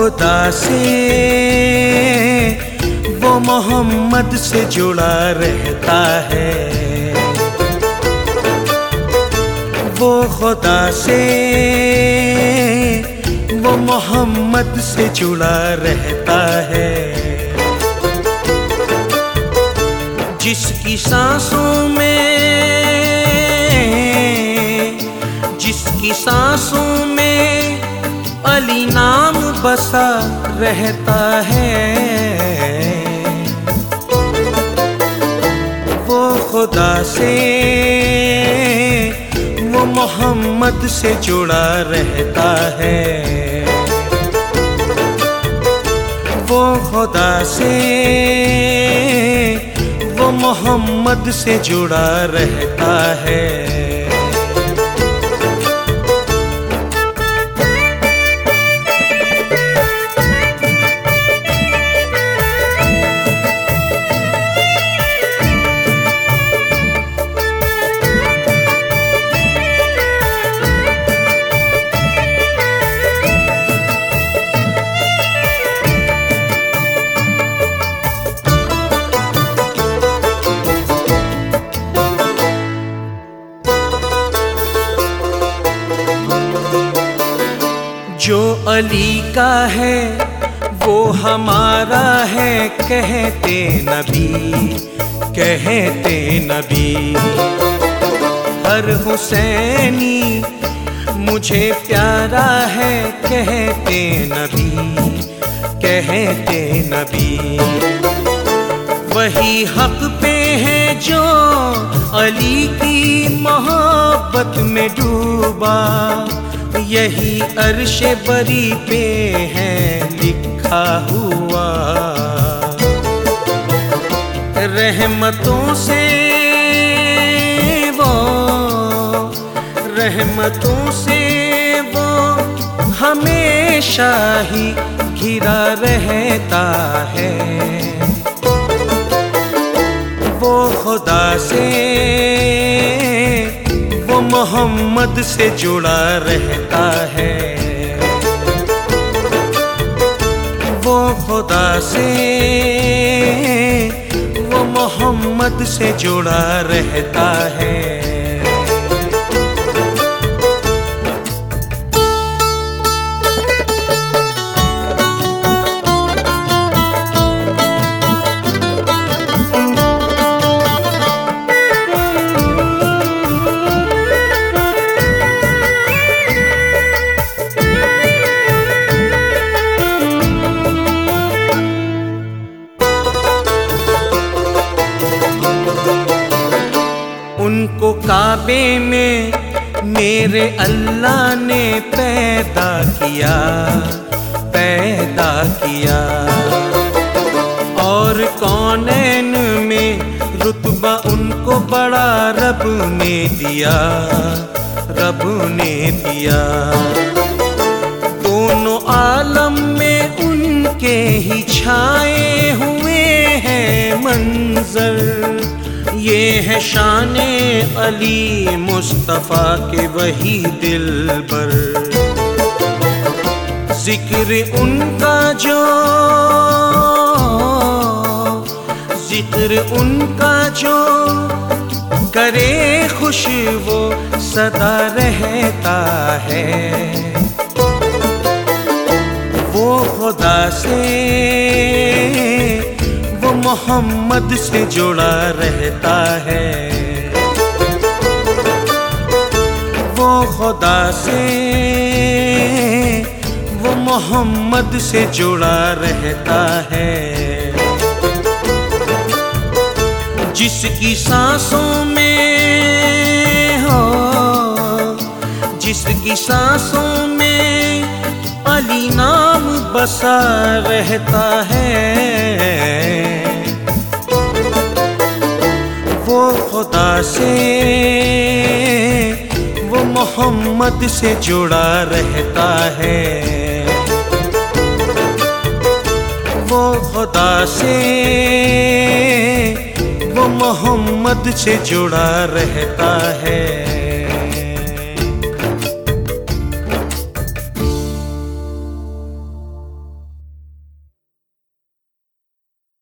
खुदा से, वो मोहम्मद से जुड़ा रहता है। वो खुदा से, वो मोहम्मद से जुड़ा रहता है। जिसकी सांसों में, जिसकी सांसों में अली नाम बसा रहता है। वो खुदा से, वो मोहम्मद से जुड़ा रहता है। वो खुदा से, वो मोहम्मद से जुड़ा रहता है। जो अली का है वो हमारा है, कहते नबी, कहते नबी। हर हुसैनी मुझे प्यारा है, कहते नबी, कहते नबी। वही हक पे है जो अली की मोहब्बत में डूबा, यही अर्शे बरी पे है लिखा हुआ। रहमतों से वो, रहमतों से वो हमेशा ही घिरा रहता है। वो खुदा से, वो मोहम्मद से जुड़ा रहता है। वो खुदा से, वो मोहम्मद से जुड़ा रहता है। उनको काबे में मेरे अल्लाह ने पैदा किया, पैदा किया। और कौनैन में रुतबा उनको बड़ा रब ने दिया, रब ने दिया। दोनों आलम में उनके ही छाए हुए हैं मंजर। ये है शाने अली मुस्तफा के वही दिलबर। जिक्र उनका जो, जिक्र उनका जो करे खुश वो सदा रहता है। वो खुदा से, वो मोहम्मद से जुड़ा रहता है। वो खुदा से, वो मोहम्मद से जुड़ा रहता है। जिसकी सांसों में हो, जिसकी सांसों में अली नाम बसा रहता है। वो खुदा से, वो मोहम्मद से जुड़ा रहता है। वो खुदा से, वो मोहम्मद से जुड़ा रहता है।